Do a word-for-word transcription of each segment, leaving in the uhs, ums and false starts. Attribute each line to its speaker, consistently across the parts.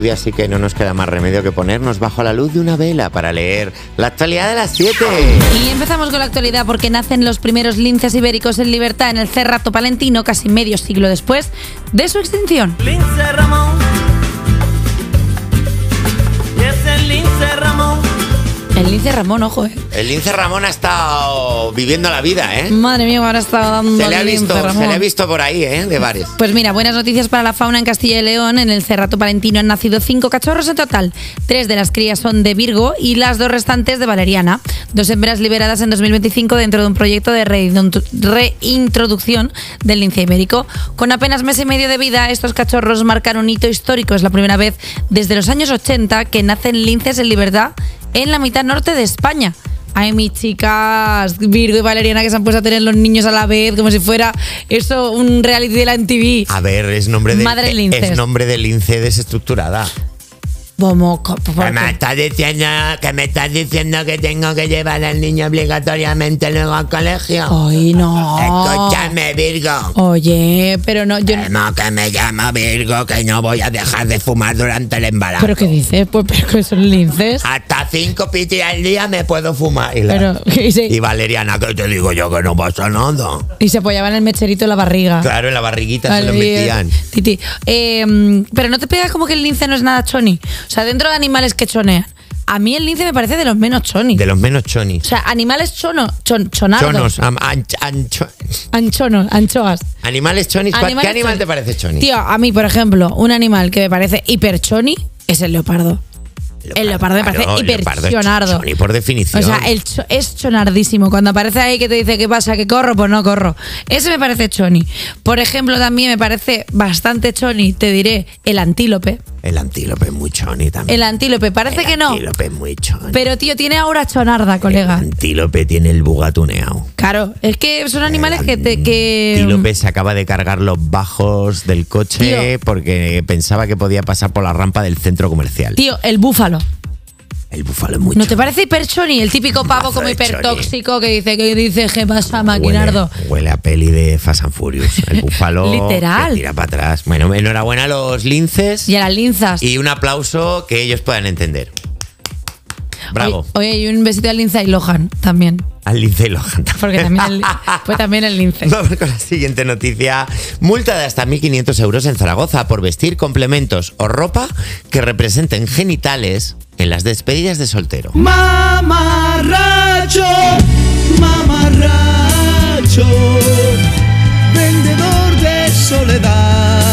Speaker 1: Así que no nos queda más remedio que ponernos bajo la luz de una vela para leer la actualidad de las siete.
Speaker 2: Y empezamos con la actualidad porque nacen los primeros linces ibéricos en libertad en el Cerrato Palentino casi medio siglo después de su extinción.
Speaker 3: Lince Ramón, es el Lince Ramón.
Speaker 2: El lince Ramón, ojo, eh.
Speaker 1: El lince Ramón ha estado viviendo la vida, ¿eh?
Speaker 2: Madre mía, ahora está dando
Speaker 1: Se le ha
Speaker 2: el lince
Speaker 1: visto,
Speaker 2: Ramón.
Speaker 1: se le ha visto por ahí, ¿eh? De bares.
Speaker 2: Pues mira, buenas noticias para la fauna en Castilla y León. En el Cerrato Palentino han nacido cinco cachorros en total. Tres de las crías son de Virgo y las dos restantes de Valeriana. Dos hembras liberadas en dos mil veinticinco dentro de un proyecto de reintroducción del lince ibérico. Con apenas mes y medio de vida, estos cachorros marcan un hito histórico. Es la primera vez desde los años ochenta que nacen linces en libertad en la mitad norte de España. Ay, mis chicas, Virgo y Valeriana, que se han puesto a tener los niños a la vez, como si fuera eso un reality de la M T V.
Speaker 1: A ver, es nombre de
Speaker 2: Madre linces.
Speaker 1: Es nombre de lince desestructurada.
Speaker 2: Como,
Speaker 1: que me estás diciendo que me estás diciendo que tengo que llevar al niño obligatoriamente luego al colegio.
Speaker 2: Ay, no.
Speaker 1: Escúchame, Virgo.
Speaker 2: Oye, pero no, yo
Speaker 1: no. Que me llamo Virgo, que no voy a dejar de fumar durante el embarazo.
Speaker 2: ¿Pero qué dices? Pues pero que son linces.
Speaker 1: Hasta cinco pitis al día me puedo fumar. Y, la,
Speaker 2: pero, ¿y, se,
Speaker 1: y Valeriana, que te digo yo que no pasa nada.
Speaker 2: Y se apoyaban el mecherito en la barriga.
Speaker 1: Claro, en la barriguita vale, se lo metían.
Speaker 2: Titi. Eh, pero no te pegas como que el lince no es nada choni. O sea, dentro de animales que chonean, a mí el lince me parece de los menos chonis.
Speaker 1: De los menos chonis.
Speaker 2: O sea, animales chono, chon, chonardos.
Speaker 1: Chonos, am, anch, ancho.
Speaker 2: Anchonos, anchoas.
Speaker 1: Animales chonis.
Speaker 2: Animales
Speaker 1: ¿Qué animal
Speaker 2: choni?
Speaker 1: te parece choni?
Speaker 2: Tío, a mí, por ejemplo, un animal que me parece hiper choni es el leopardo. Leopardo, el leopardo me parece claro, hiper chonardo.
Speaker 1: Choni por definición.
Speaker 2: O sea, el cho es chonardísimo. Cuando aparece ahí que te dice ¿qué pasa? ¿Que corro? Pues no corro. Ese me parece choni. Por ejemplo, también me parece bastante choni, te diré, el antílope.
Speaker 1: El antílope es muy choni también.
Speaker 2: El antílope, parece
Speaker 1: el
Speaker 2: que no.
Speaker 1: El antílope es muy choni.
Speaker 2: Pero, tío, tiene aura chonarda, colega.
Speaker 1: El antílope tiene el bugatuneado.
Speaker 2: Claro, es que son animales que te... Que...
Speaker 1: El antílope se acaba de cargar los bajos del coche tío, porque pensaba que podía pasar por la rampa del centro comercial.
Speaker 2: Tío, el búfalo.
Speaker 1: El búfalo es muy
Speaker 2: ¿No
Speaker 1: choni.
Speaker 2: te parece hiper choni? El típico pavo
Speaker 1: Mazo
Speaker 2: como hipertóxico que dice, que dice, ¿qué pasa, maquinardo?
Speaker 1: Huele, huele a peli de Fast and Furious. El búfalo
Speaker 2: literal.
Speaker 1: Que tira para atrás. Bueno, enhorabuena a los linces.
Speaker 2: Y a las linzas.
Speaker 1: Y un aplauso que ellos puedan entender. Bravo.
Speaker 2: Oye, oye, y un besito al Lindsay Lohan también.
Speaker 1: Al Lindsay Lohan también.
Speaker 2: Porque también el, fue también el lince.
Speaker 1: Vamos con la siguiente noticia. Multa de hasta mil quinientos euros en Zaragoza por vestir complementos o ropa que representen genitales en las despedidas de soltero.
Speaker 3: Mamarracho, mamarracho, vendedor de soledad.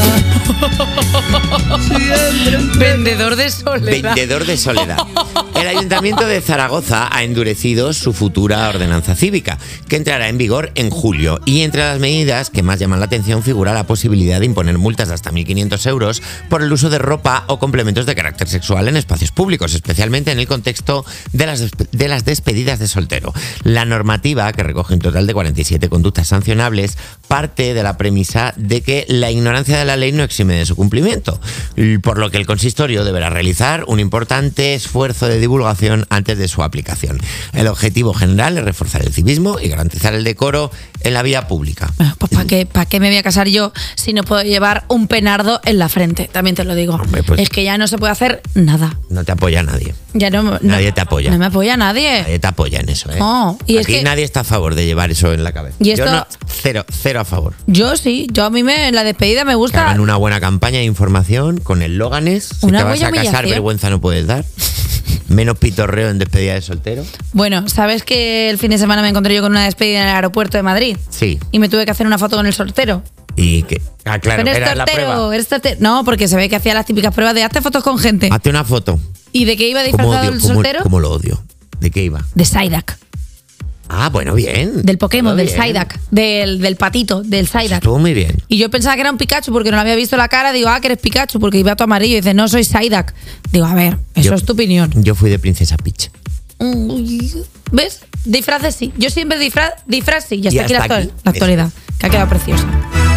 Speaker 2: Vendedor de soledad.
Speaker 1: Vendedor de soledad. El Ayuntamiento de Zaragoza ha endurecido su futura ordenanza cívica, que entrará en vigor en julio. Y entre las medidas que más llaman la atención figura la posibilidad de imponer multas de hasta mil quinientos euros por el uso de ropa o complementos de carácter sexual en espacios públicos, especialmente en el contexto de las, de las despedidas de soltero. La normativa, que recoge un total de cuarenta y siete conductas sancionables, parte de la premisa de que la ignorancia de la ley no exime de su cumplimiento, por lo que el consistorio deberá realizar un importante esfuerzo de divulgación antes de su aplicación. El objetivo general es reforzar el civismo y garantizar el decoro en la vía pública.
Speaker 2: Bueno, pues ¿para qué, ¿para qué me voy a casar yo si no puedo llevar un penardo en la frente? También te lo digo.
Speaker 1: Hombre, pues,
Speaker 2: es que ya no se puede hacer nada.
Speaker 1: No te apoya nadie.
Speaker 2: Ya no, no,
Speaker 1: nadie te apoya.
Speaker 2: No me apoya nadie.
Speaker 1: Nadie te apoya en eso, ¿eh?
Speaker 2: No, y
Speaker 1: Aquí
Speaker 2: es que
Speaker 1: nadie está a favor de llevar eso en la cabeza.
Speaker 2: ¿Y esto?
Speaker 1: Yo no, cero, cero a favor.
Speaker 2: Yo sí, yo a mí me, en la despedida me gusta.
Speaker 1: Que hagan una buena campaña de información con eslóganes. Si
Speaker 2: Una
Speaker 1: te vas a casar,
Speaker 2: humillación.
Speaker 1: vergüenza no puedes dar. Menos pitorreo en despedida de soltero.
Speaker 2: Bueno, ¿sabes que el fin de semana me encontré yo con una despedida en el aeropuerto de Madrid?
Speaker 1: Sí.
Speaker 2: Y me tuve que hacer una foto con el soltero.
Speaker 1: Y que, ah, claro,
Speaker 2: ¿Eres
Speaker 1: era la
Speaker 2: tortero?
Speaker 1: prueba.
Speaker 2: ¿Eres tortero? No, porque se ve que hacía las típicas pruebas de hazte fotos con gente.
Speaker 1: Hazte una foto.
Speaker 2: ¿Y de qué iba
Speaker 1: ¿Cómo
Speaker 2: disfrazado
Speaker 1: odio,
Speaker 2: el
Speaker 1: cómo-
Speaker 2: soltero?
Speaker 1: cómo lo odio? ¿De qué iba?
Speaker 2: De Psyduck.
Speaker 1: Ah, bueno, bien.
Speaker 2: Del Pokémon,
Speaker 1: Todo
Speaker 2: del
Speaker 1: bien.
Speaker 2: Psyduck. Del, del patito, del Psyduck.
Speaker 1: Estuvo muy bien.
Speaker 2: Y yo pensaba que era un Pikachu porque no le había visto la cara. Digo, ah, que eres Pikachu porque iba todo amarillo. Y dice, no, soy Psyduck. Digo, a ver, eso
Speaker 1: Yo-
Speaker 2: es tu opinión.
Speaker 1: Yo fui de Princesa Peach.
Speaker 2: Uy, ¿ves? Disfraces sí. Yo siempre disfraz, disfraz sí. Ya
Speaker 1: Y
Speaker 2: está aquí la,
Speaker 1: hasta
Speaker 2: actu-
Speaker 1: aquí.
Speaker 2: la actualidad, que ha quedado preciosa.